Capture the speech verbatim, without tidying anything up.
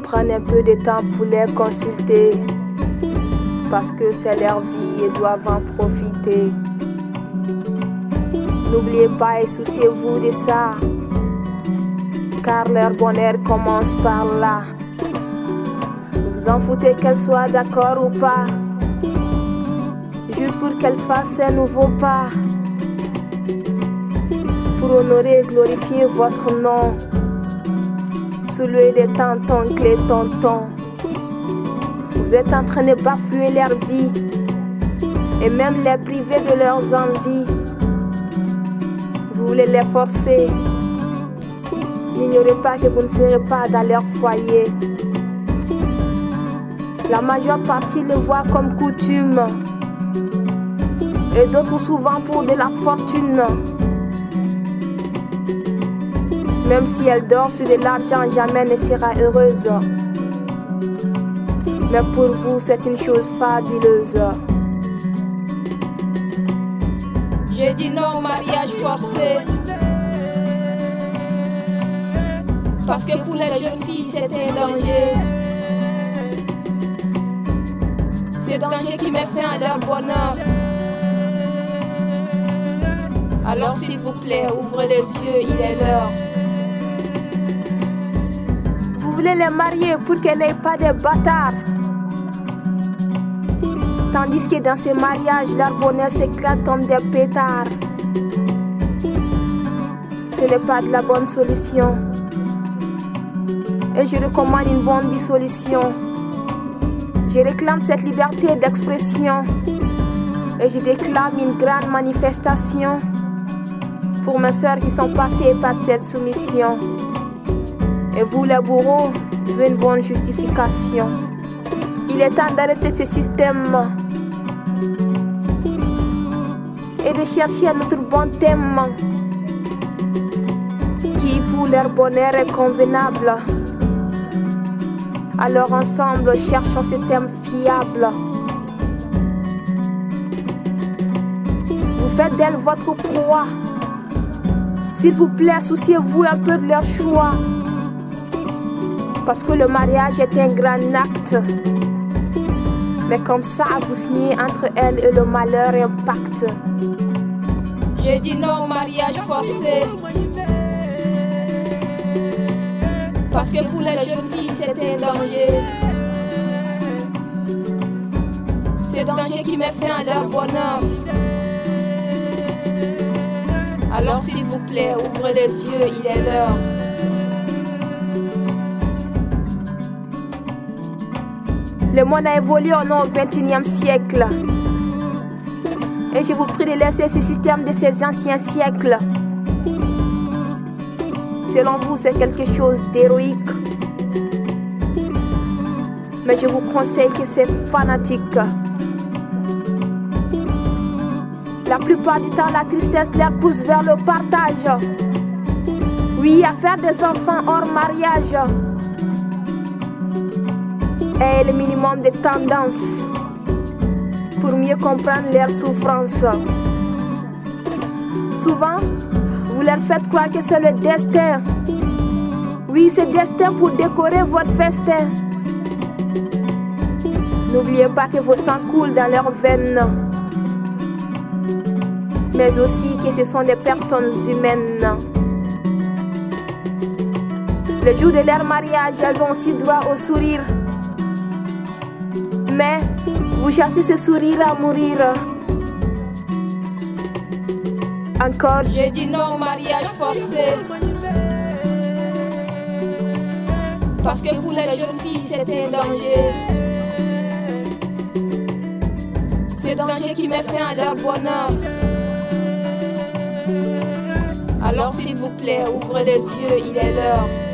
Prenez un peu de temps pour les consulter, parce que c'est leur vie et doivent en profiter. N'oubliez pas et souciez-vous de ça, car leur bonheur commence par là. Vous en foutez qu'elle soit d'accord ou pas, juste pour qu'elle fasse un nouveau pas, pour honorer et glorifier votre nom, celui des tantons, clés tontons. Vous êtes en train de bafouer leur vie et même les priver de leurs envies. Vous voulez les forcer. N'ignorez pas que vous ne serez pas dans leur foyer. La majeure partie le voit comme coutume, et d'autres souvent pour de la fortune. Même si elle dort sur de l'argent, jamais ne sera heureuse. Mais pour vous, c'est une chose fabuleuse. J'ai dit non au mariage forcé, parce que pour les jeunes filles, c'est un danger. C'est danger qui met fin à leur bonheur. Alors s'il vous plaît, ouvrez les yeux, il est l'heure. Vous voulez les marier pour qu'elles n'aient pas de bâtards, tandis que dans ces mariages, leur bonheur s'éclate comme des pétards. Ce n'est pas de la bonne solution, et je recommande une bonne dissolution. Je réclame cette liberté d'expression, et je déclame une grande manifestation pour mes sœurs qui sont passées par cette soumission. Et vous les bourreaux, je veux une bonne justification. Il est temps d'arrêter ce système et de chercher notre bon thème qui pour leur bonheur est convenable. Alors ensemble, cherchons ce thème fiable. Vous faites d'elle votre proie. S'il vous plaît, souciez-vous un peu de leur choix, parce que le mariage est un grand acte. Mais comme ça, vous signez entre elle et le malheur un pacte. J'ai dit non au mariage forcé, parce que pour les jeunes filles, c'est un danger. C'est danger qui met fin à leur bonheur. Alors s'il vous plaît, ouvrez les yeux, il est l'heure. Le monde a évolué au vingt et unième siècle, et je vous prie de laisser ce système de ces anciens siècles. Selon vous, c'est quelque chose d'héroïque, mais je vous conseille que c'est fanatique. La plupart du temps, la tristesse les pousse vers le partage. Oui, à faire des enfants hors mariage est le minimum de tendance pour mieux comprendre leurs souffrances. Souvent, vous leur faites croire que c'est le destin. Oui, c'est destin pour décorer votre festin. N'oubliez pas que vos sangs coulent dans leurs veines, mais aussi que ce sont des personnes humaines. Le jour de leur mariage, elles ont aussi droit au sourire, mais vous chassez ce sourire à mourir. Encore, j'ai dit non au mariage forcé, parce que pour les jeunes filles, c'est un danger. C'est danger qui met fin à leur bonheur. Alors s'il vous plaît, ouvrez les yeux, il est l'heure.